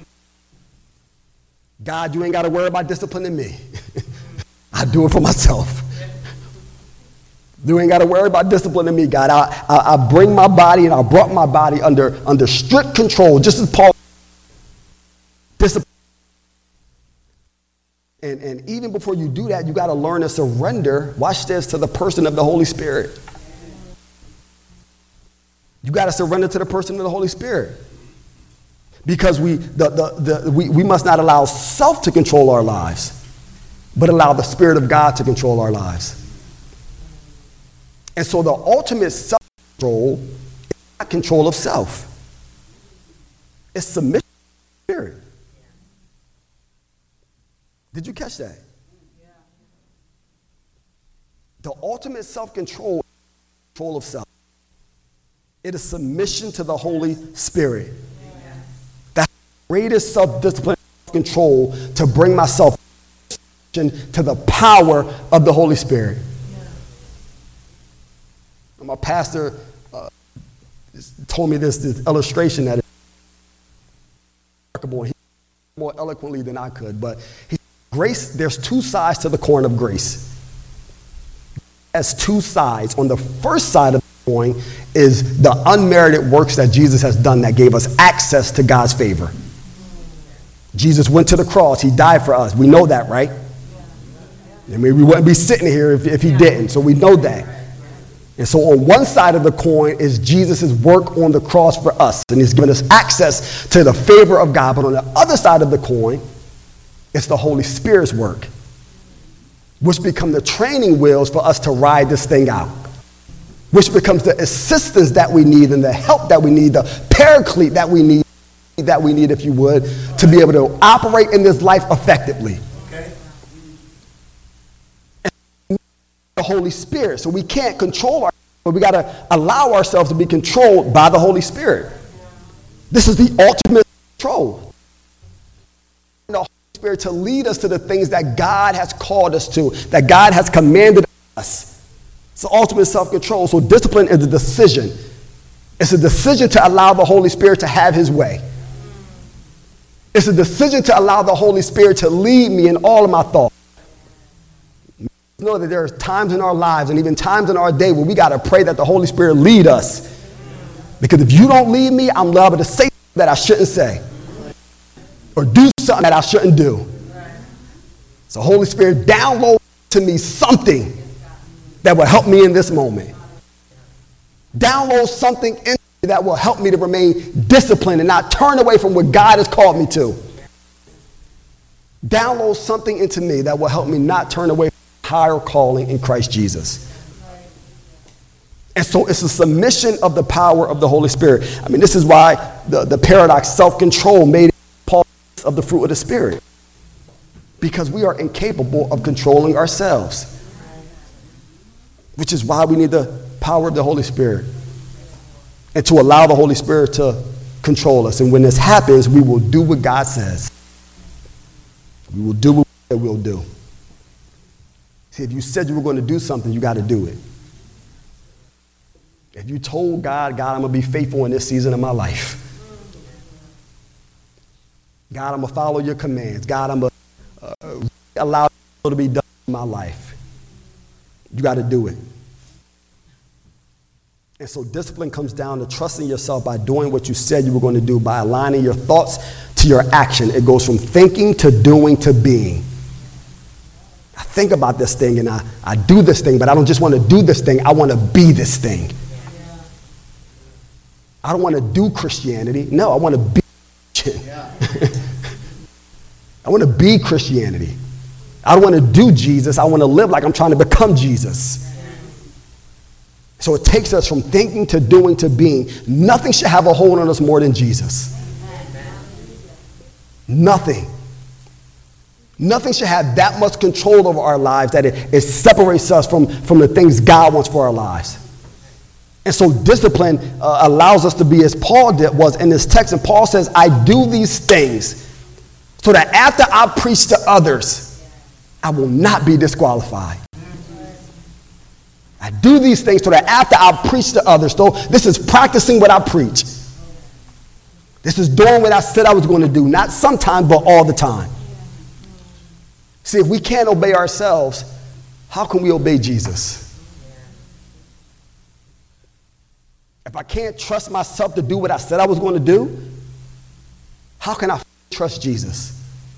God, you ain't got to worry about disciplining me. I do it for myself. You ain't got to worry about disciplining me, God. I bring my body, and I brought my body under strict control, just as Paul discipline. And even before you do that, you got to learn to surrender, watch this, to the person of the Holy Spirit. You got to surrender to the person of the Holy Spirit. Because we must not allow self to control our lives, but allow the Spirit of God to control our lives. And so the ultimate self-control is not control of self. It's submission to the Spirit. Did you catch that? The ultimate self-control is control of self. It is submission to the Holy Spirit. That's the greatest self-discipline and self-control, to bring myself to the power of the Holy Spirit. My pastor told me this illustration that is remarkable. He more eloquently than I could, but grace, there's two sides to the coin of grace. It has two sides. On the first side of the coin is the unmerited works that Jesus has done that gave us access to God's favor. Jesus went to the cross. He died for us. We know that, right? I mean, we wouldn't be sitting here if he didn't, so we know that. And so on one side of the coin is Jesus' work on the cross for us, and he's given us access to the favor of God. But on the other side of the coin, it's the Holy Spirit's work, which become the training wheels for us to ride this thing out, which becomes the assistance that we need and the help that we need, the paraclete that we need, if you would, to be able to operate in this life effectively. The Holy Spirit. So we can't control ourselves, but we got to allow ourselves to be controlled by the Holy Spirit. This is the ultimate control. The Holy Spirit to lead us to the things that God has called us to, that God has commanded us. It's the ultimate self-control. So discipline is a decision. It's a decision to allow the Holy Spirit to have his way. It's a decision to allow the Holy Spirit to lead me in all of my thoughts. Know that there are times in our lives and even times in our day where we got to pray that the Holy Spirit lead us. Because if you don't lead me, I'm liable to say that I shouldn't say or do something that I shouldn't do. So Holy Spirit, download to me something that will help me in this moment. Download something in me that will help me to remain disciplined and not turn away from what God has called me to. Download something into me that will help me not turn away from higher calling in Christ Jesus. And so it's a submission of the power of the Holy Spirit. I mean, this is why the paradox, self-control, made Paul of the fruit of the Spirit. Because we are incapable of controlling ourselves. Which is why we need the power of the Holy Spirit. And to allow the Holy Spirit to control us. And when this happens, we will do what God says. We will do what we'll do. See, if you said you were going to do something, you got to do it. If you told God, I'm going to be faithful in this season of my life. God, I'm going to follow your commands. God, I'm going to allow it to be done in my life. You got to do it. And so discipline comes down to trusting yourself by doing what you said you were going to do, by aligning your thoughts to your action. It goes from thinking to doing to being. I think about this thing and I do this thing, but I don't just want to do this thing. I want to be this thing. I don't want to do Christianity. No, I want to be Christian. I want to be Christianity. I don't want to do Jesus. I want to live like I'm trying to become Jesus. So it takes us from thinking to doing to being. Nothing should have a hold on us more than Jesus. Nothing. Nothing should have that much control over our lives that it separates us from the things God wants for our lives. And so discipline allows us to be as Paul was in this text. And Paul says, I do these things so that after I preach to others, I will not be disqualified. I do these things so that after I preach to others, so this is practicing what I preach. This is doing what I said I was going to do, not sometimes, but all the time. See, if we can't obey ourselves, how can we obey Jesus? If I can't trust myself to do what I said I was going to do, how can I trust Jesus,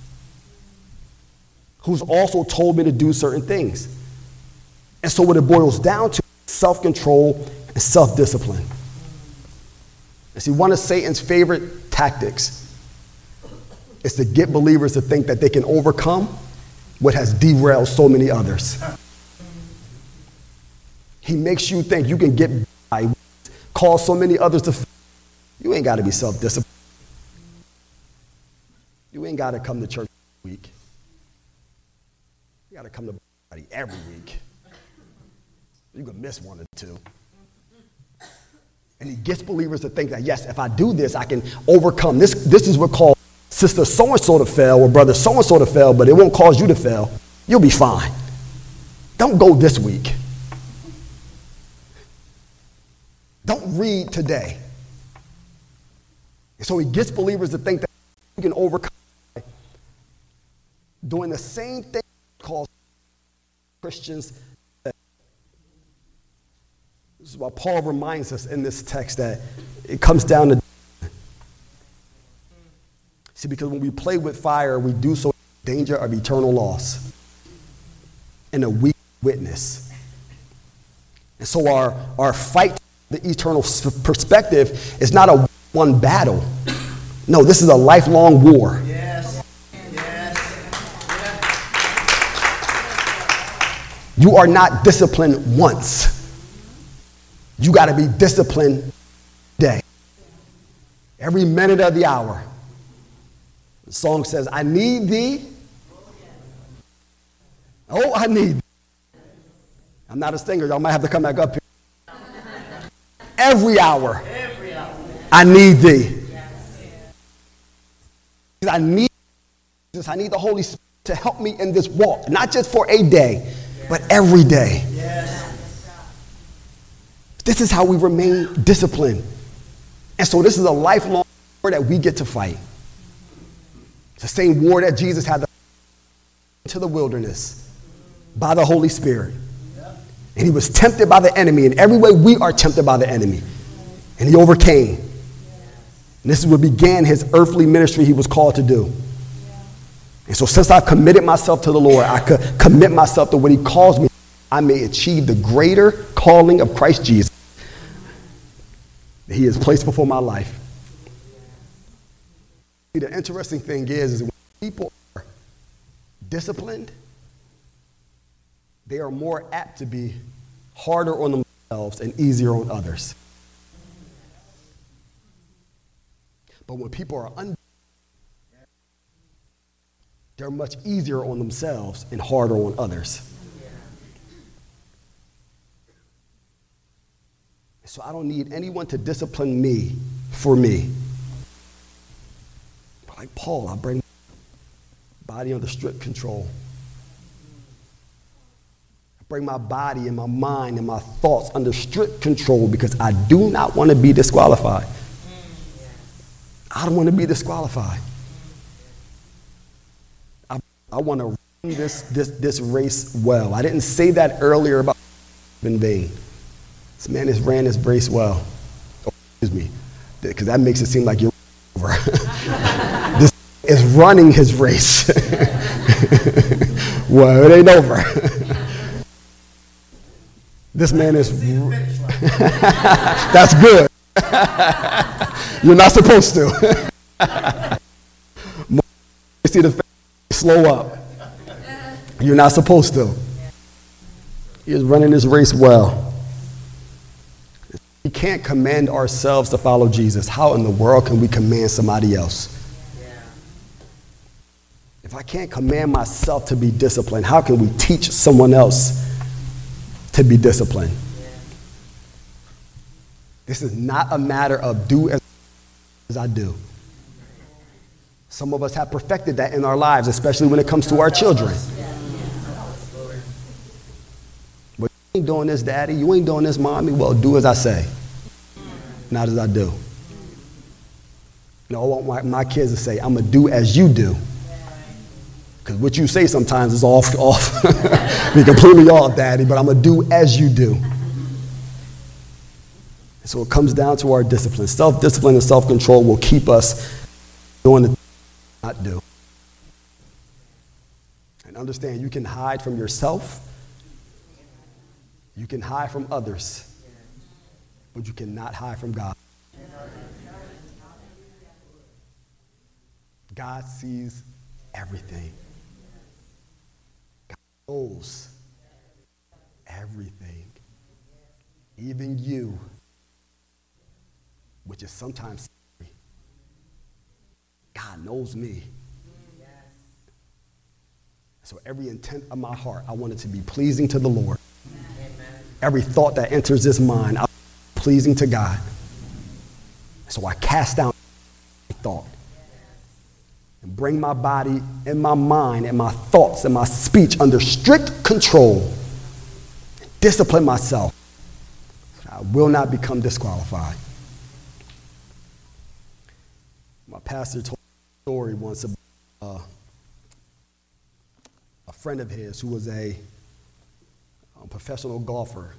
who's also told me to do certain things? And so what it boils down to is self-control and self-discipline. And see, one of Satan's favorite tactics is to get believers to think that they can overcome what has derailed so many others. He makes you think you can get by, cause so many others to fail. You ain't got to be self-disciplined. You ain't got to come to church every week. You got to come to body every week. You can miss one or two. And he gets believers to think that, yes, if I do this, I can overcome. This is what called sister so-and-so to fail or brother so-and-so to fail, but it won't cause you to fail. You'll be fine. Don't go this week. Don't read today. And so he gets believers to think that you can overcome doing the same thing called Christians. This is why Paul reminds us in this text that it comes down to, see, because when we play with fire, we do so in danger of eternal loss and a weak witness. And so our fight, the eternal perspective, is not a one battle. No, this is a lifelong war. Yes. Yes. You are not disciplined once. You got to be disciplined day. Every minute of the hour. The song says, I need thee. Oh, I need thee. I'm not a singer. Y'all might have to come back up here. Every hour. I need thee. I need Jesus. I need the Holy Spirit to help me in this walk. Not just for a day, but every day. This is how we remain disciplined. And so this is a lifelong war that we get to fight. It's the same war that Jesus had to fight into the wilderness by the Holy Spirit. And he was tempted by the enemy in every way we are tempted by the enemy. And he overcame. And this is what began his earthly ministry he was called to do. And so since I've committed myself to the Lord, I could commit myself to what he calls me. I may achieve the greater calling of Christ Jesus that he has placed before my life. See, the interesting thing is when people are disciplined, they are more apt to be harder on themselves and easier on others. But when people are they're much easier on themselves and harder on others. So I don't need anyone to discipline me for me. But like Paul, I bring my body under strict control. I bring my body and my mind and my thoughts under strict control because I do not want to be disqualified. I don't want to be disqualified. I want to run this race well. I didn't say that earlier about in vain. This man has ran his race well. Oh, excuse me, because that makes it seem like you're over. This is running his race. Well, it ain't over. This man is. That's good. You're not supposed to. You see the face, slow up. You're not supposed to. He is running his race well. We can't command ourselves to follow Jesus. How in the world can we command somebody else? If I can't command myself to be disciplined, how can we teach someone else to be disciplined? This is not a matter of do as I do. Some of us have perfected that in our lives, especially when it comes to our children. But you ain't doing this, Daddy. You ain't doing this, Mommy. Well, do as I say, not as I do. No, I want my kids to say, I'm going to do as you do. Because what you say sometimes is off. Be completely off, Daddy, but I'm going to do as you do. So it comes down to our discipline. Self-discipline and self-control will keep us doing the things we not do. And understand, you can hide from yourself. You can hide from others. But you cannot hide from God. God sees everything. God knows everything. Even you, which is sometimes scary. God knows me. So every intent of my heart, I want it to be pleasing to the Lord. Every thought that enters this mind, I want it to be pleasing to God. So I cast down every thought. And bring my body and my mind and my thoughts and my speech under strict control. Discipline myself. So I will not become disqualified. My pastor told a story once about a friend of his who was a professional golfer.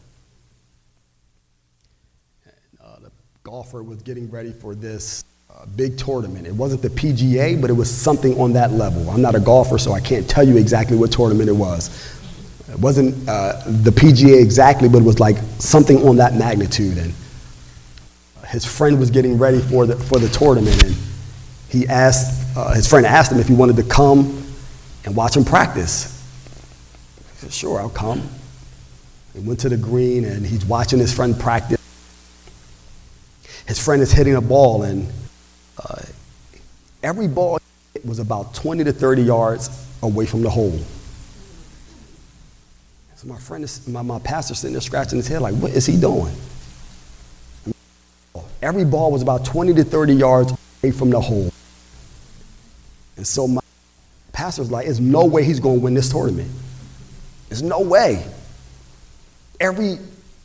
And, the golfer was getting ready for this big tournament. It wasn't the PGA, but it was something on that level. I'm not a golfer, so I can't tell you exactly what tournament it was. It wasn't the PGA exactly, but it was like something on that magnitude. And his friend was getting ready for the tournament, and he asked his friend asked him if he wanted to come and watch him practice. He said, "Sure, I'll come." He went to the green, and he's watching his friend practice. His friend is hitting a ball, and every ball was about 20 to 30 yards away from the hole. So my friend, my pastor, sitting there scratching his head like, what is he doing? Every ball was about 20 to 30 yards away from the hole. And so my pastor's like, there's no way he's going to win this tournament. There's no way. Every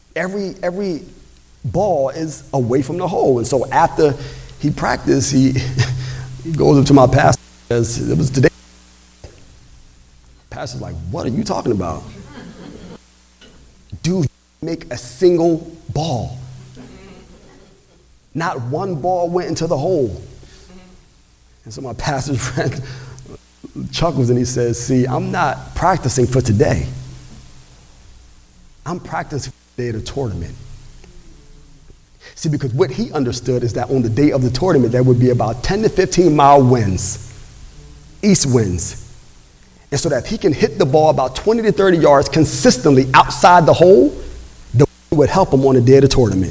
ball is away from the hole. And so after he practiced, he goes up to my pastor and says, it was today. The pastor's like, what are you talking about? Dude, make a single ball. Not one ball went into the hole. And so my pastor's friend chuckles and he says, see, I'm not practicing for today. I'm practicing for the day of the tournament. See, because what he understood is that on the day of the tournament, there would be about 10 to 15 mile winds, east winds. And so that if he can hit the ball about 20 to 30 yards consistently outside the hole, the wind would help him on the day of the tournament.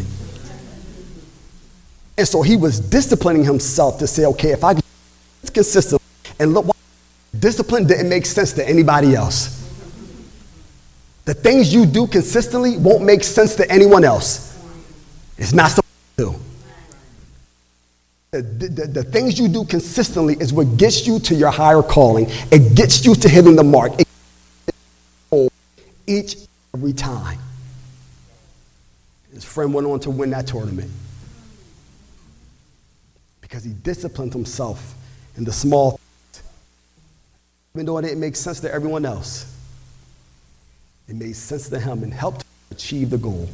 And so he was disciplining himself to say, okay, if I can do consistently, and look, discipline didn't make sense to anybody else. The things you do consistently won't make sense to anyone else. It's not supposed to. The things you do consistently is what gets you to your higher calling. It gets you to hitting the mark. It gets each and every time. His friend went on to win that tournament because he disciplined himself in the small things. Even though it didn't make sense to everyone else, it made sense to him and helped him achieve the goal.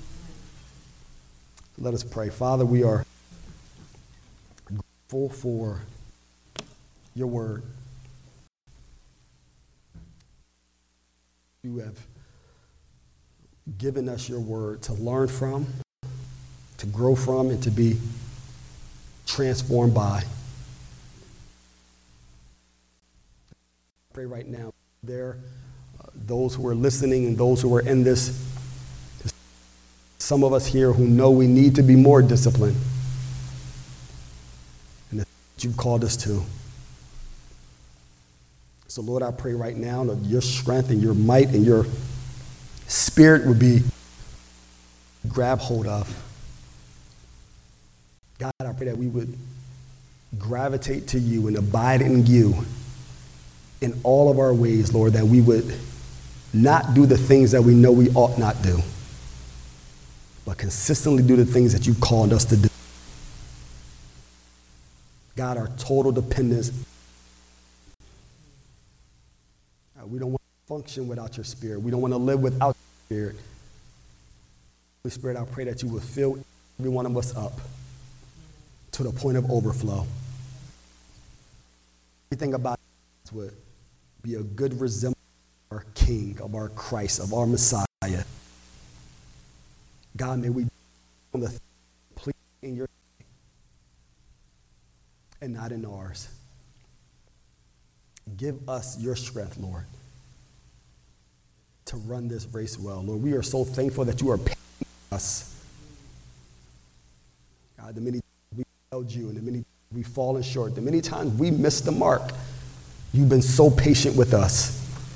Let us pray. Father, we are grateful for your word. You have given us your word to learn from, to grow from, and to be transformed by. I pray right now there, those who are listening and those who are in this, some of us here who know we need to be more disciplined. And that's what you've called us to. So Lord, I pray right now that your strength and your might and your spirit would be grabbed hold of. God, I pray that we would gravitate to you and abide in you in all of our ways, Lord, that we would not do the things that we know we ought not do, but consistently do the things that you called us to do. God, our total dependence. We don't want to function without your Spirit. We don't want to live without your Spirit. Holy Spirit, I pray that you would fill every one of us up to the point of overflow. Everything about us would be a good resemblance of our King, of our Christ, of our Messiah. God, may we be on the please in your name and not in ours. Give us your strength, Lord, to run this race well. Lord, we are so thankful that you are paying us. God, the many times we failed you and the many times we've fallen short, the many times we missed the mark, you've been so patient with us.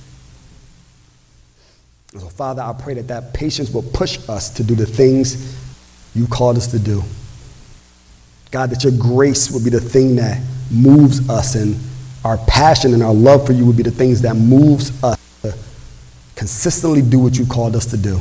And so, Father, I pray that that patience will push us to do the things you called us to do. God, that your grace will be the thing that moves us, and our passion and our love for you will be the things that moves us to consistently do what you called us to do.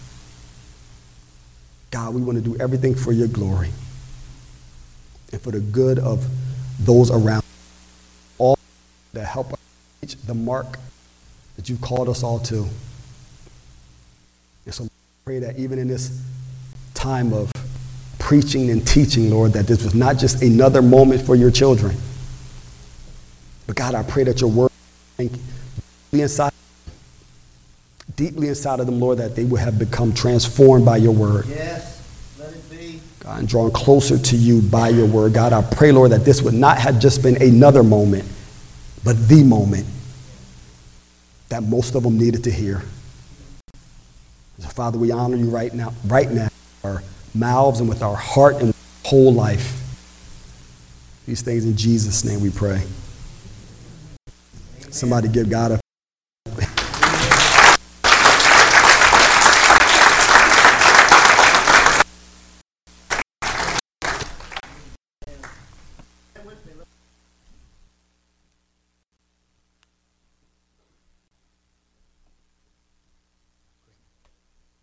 God, we want to do everything for your glory and for the good of those around, all that help us reach the mark that you've called us all to. And so I pray that even in this time of preaching and teaching, Lord, that this was not just another moment for your children, but God, I pray that your word deeply inside of them, Lord, that they would have become transformed by your word. Yes, let it be. God, and drawn closer to you by your word. God, I pray, Lord, that this would not have just been another moment, but the moment that most of them needed to hear. So, Father, we honor you right now, with our mouths and with our heart and whole life. These things in Jesus' name we pray. Somebody give God a